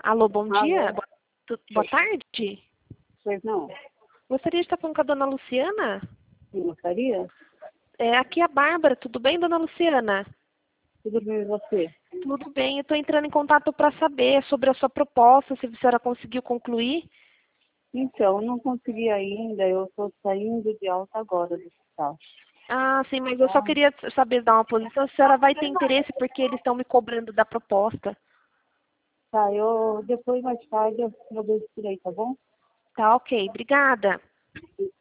Alô, bom dia. Alô? Boa tarde. Pois não? Gostaria de estar falando com a dona Luciana. Você gostaria? Aqui é a Bárbara. Tudo bem, dona Luciana? Tudo bem, e você? Tudo bem. Eu estou entrando em contato para saber sobre a sua proposta, se a senhora conseguiu concluir. Então, não consegui ainda, eu estou saindo de alta agora do hospital. Ah, sim, mas eu só queria saber dar uma posição. Se a senhora vai ter interesse porque eles estão me cobrando da proposta. Tá, depois mais tarde eu vejo por aí, tá bom? Tá, ok. Obrigada.